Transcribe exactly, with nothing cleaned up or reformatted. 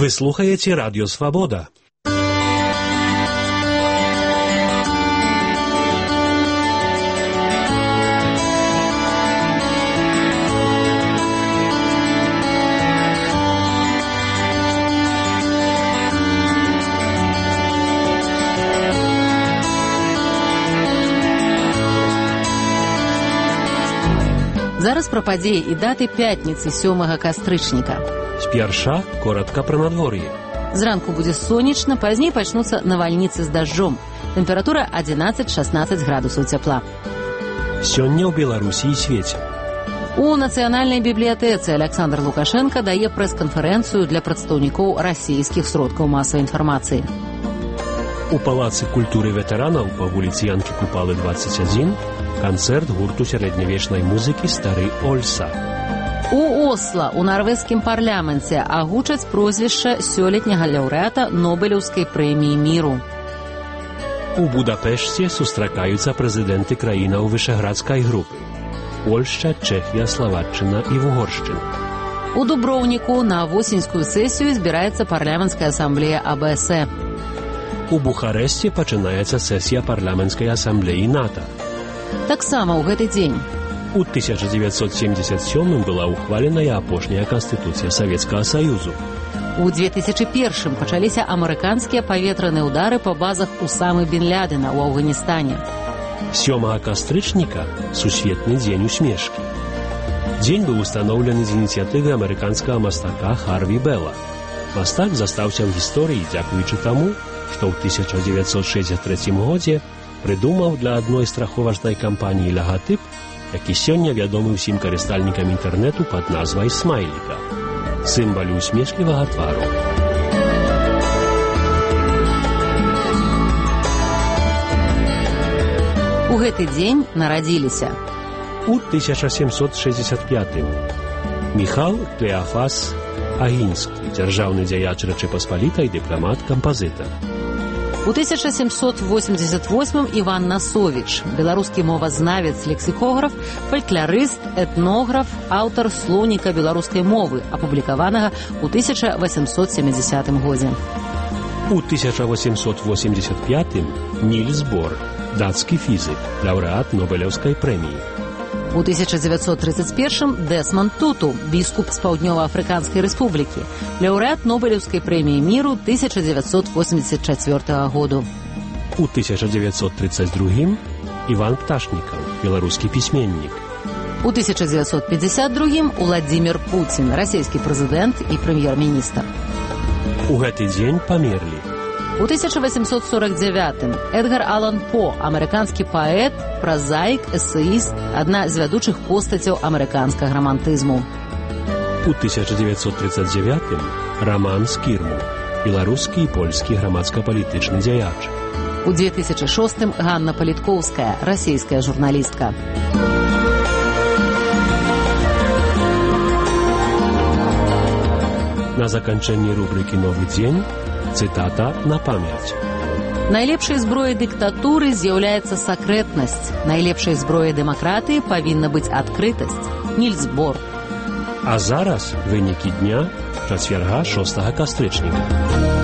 Вы слухаете Радио Свобода. Зараз пра падзеі і даты пятніцы сёмага кастрычніка. Спярша коротка пра надвор'е. Зранку будзе сонечна, пазней пачнуцца навальніцы з дажджом. Тэмпература адзінаццаць-шаснаццаць градусаў цяпла. Сёння ў Беларусі і свеце. У Нацыянальнай бібліятэцы Александр Лукашенко дае прэс-канферэнцыю для прадстаўнікоў расійскіх сродкаў масавай інфармацыі. У Палацы культуры ветэранаў па вуліцы Янкі Купалы двадцать один канцэрт гурту сярэднявечнай музыкі «Стары Ольса». У Осла у нарвежскім парламенце агучаць прозвішча сёлетняга лаўрэата Нобелеўскай прэміі міру. У Будапешце сустракаюцца прэзідэнты краінаў вышэградскай групы. Польшча, Чэхія, Славаччына і Угоршчына. У Дуброўніку на восеньскую сесію збіраецца парламенцкая асамблея А Бэ Эс Э. У Бухарэсце пачынаецца сесія парламенцкай асамблеі НАТО. Таксама ў гэты дзень. У тысяча дзевяцьсот семьдесят сёмым была ухваленая апошняя Канстытуцыя Савецкага Саюзу. У две тысячи первым пачаліся амерыканскія паветраныя ўдары па базах Усамы Бін Лядена ў Афганістане. сёмага кастрычніка сусветны дзень усмешкі. Дзень быў устаноўлены з ініцыятывы амерыканскага мастака Харві Белла. Мастак застаўся ў гісторыі дзякуючы таму, што ў тысяча дзевяцьсот шэсцьдзесят трэцім годзе прыдумаў для адной страховачнай кампаніі лагатып, які сёння вядомы ўсім карыстальнікам інтэрнэту пад назвай смайліка, сімвал усмешлівага твару. У гэты дзень нарадзіліся. У тысяча сямсот шэсцьдесят пятым Міхал Клеафас Агінскі, дзяржаўны дзяяч Рэчы Паспалітай, дыпламат, кампазітар. У тысяча сямсот восемьдесят восьмым Іван Насовіч, беларускі мовазнавец, лексікограф, фалькларыст, этнограф, аўтар слоўніка беларускай мовы, апублікаванага ў тысяча восемьсот семидесятым годзе. У тысяча восемьсот восемьдесят пятым Нільс Бор, дацкі фізик, лаўрэат Нобелеўскай прэміі. У тысяча дзевяцьсот тридцать первым Дэсмонд Туту, біскуп з Паўднёва-Афрыканскай рэспублікі, лаўрэат Нобелеўскай прэміі міру тысяча дзевяцьсот восемьдесят чацвёртага году. У тысяча дзевяцьсот тридцать другім Іван Пташнікаў, беларускі пісьменнік. У тысяча дзевяцьсот пятьдесят другім Уладзімір Пуцін, расійскі прэзідэнт і прэм'ер-міністр. У гэты дзень памерлі. У тысяча восемьсот сорок девятым Эдгар Алан По, амерыканскі паэт, празаік, эсэіст, адна з вядучых постацяў амерыканскага рамантызму. У тысяча дзевяцьсот тридцать девятым Раман Скірму, беларускі і польскі грамадска-палітычны дзяяч. У две тысячи шостым Ганна Паліткоўская, расійская журналістка. На заканчэнні рубрыкі «Новы дзень» цытата на памяць. Найлепшай зброяй дыктатуры з'яўляецца сакрэтнасць. Найлепшай зброяй дэмакратыі павінна быць адкрытасць. Нільс Бор. А зараз вынікі дня чацвярга шостага кастрычніка.